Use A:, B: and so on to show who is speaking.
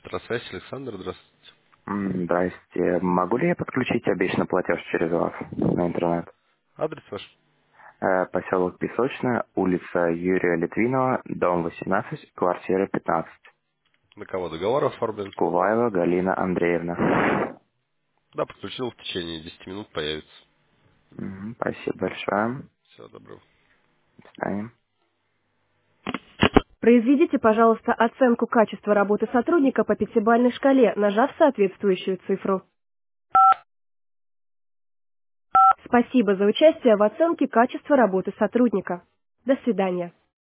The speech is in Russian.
A: Электросвязь, Александр, здравствуйте.
B: Здрасте. Могу ли я подключить обещанный платеж через вас на интернет?
A: Адрес ваш?
B: Поселок Песочная, улица Юрия Литвинова, дом 18, квартира 15.
A: На кого договор оформлен?
B: Куваева Галина Андреевна.
A: Да, подключил, в течение 10 минут появится.
B: Спасибо большое.
A: Всего доброго.
B: До свидания.
C: Произведите, пожалуйста, оценку качества работы сотрудника по пятибалльной шкале, нажав соответствующую цифру. Спасибо за участие в оценке качества работы сотрудника. До свидания.